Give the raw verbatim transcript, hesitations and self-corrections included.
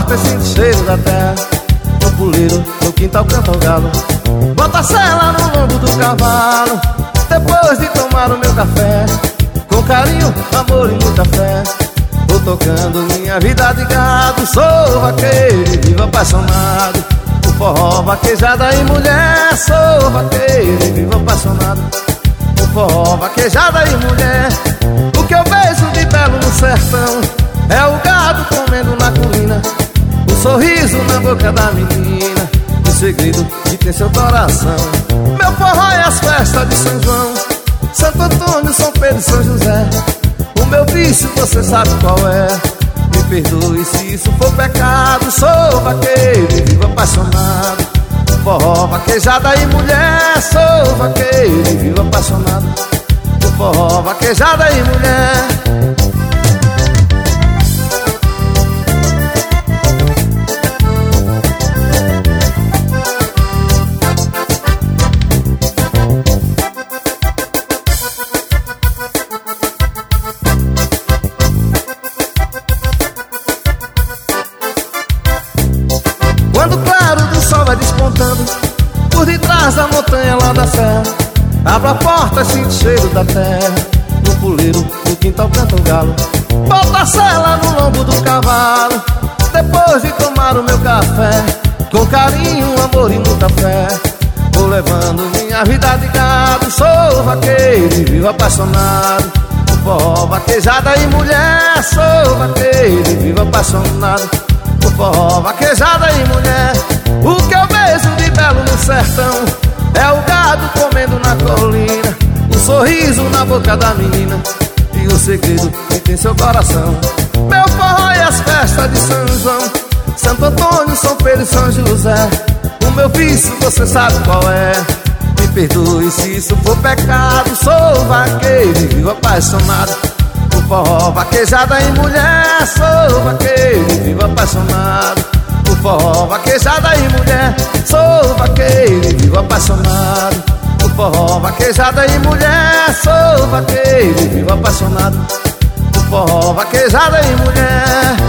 porta e sinto o cheiro da terra. No puleiro, no quintal canta o galo. Bota a sela no lombo do cavalo. Depois de tomar o meu café, com carinho, amor e muita fé, vou tocando minha vida de gado. Sou vaqueiro e vivo apaixonado. O forró, vaquejada e mulher. Sou vaqueiro e vivo apaixonado. O forró, vaquejada e mulher. O que eu vejo de belo no sertão é o gado comendo na colina, o sorriso na boca da menina, o segredo que tem seu coração. Meu forró é as festas de São João, Santo Antônio, São Pedro e São José. O meu vício você sabe qual é. Me perdoe se isso for pecado. Sou vaqueiro e vivo apaixonado. Forró, vaquejada e mulher. Sou vaqueiro e vivo apaixonado. Forró, vaquejada e mulher. Quando o claro do sol vai despontando por detrás da montanha lá da serra, abro a porta, sinto o cheiro da terra. No puleiro, no quintal canta o galo. Bota a sela no lombo do cavalo. Depois de tomar o meu café, com carinho, amor e muita fé, vou levando minha vida de gado. Sou vaqueiro e vivo apaixonado. O forró, vaquejada e mulher. Sou vaqueiro e vivo apaixonado. O forró, vaquejada e mulher. O que eu vejo de belo no sertão é o gado comendo na colina, o sorriso na boca da menina e o segredo que tem seu coração. Meu forró é as festas de São João, Santo Antônio, São Pedro e São José. O meu vício você sabe qual é. Me perdoe se isso for pecado. Sou vaqueiro e vivo apaixonado. O forró, vaquejada e mulher. Sou vaqueiro e vivo apaixonado. O forró, vaquejada e mulher. Sou vaqueiro e vivo apaixonado. O forró, vaquejada e mulher. Sou vaqueiro e vivo apaixonado. O forró, vaquejada e mulher.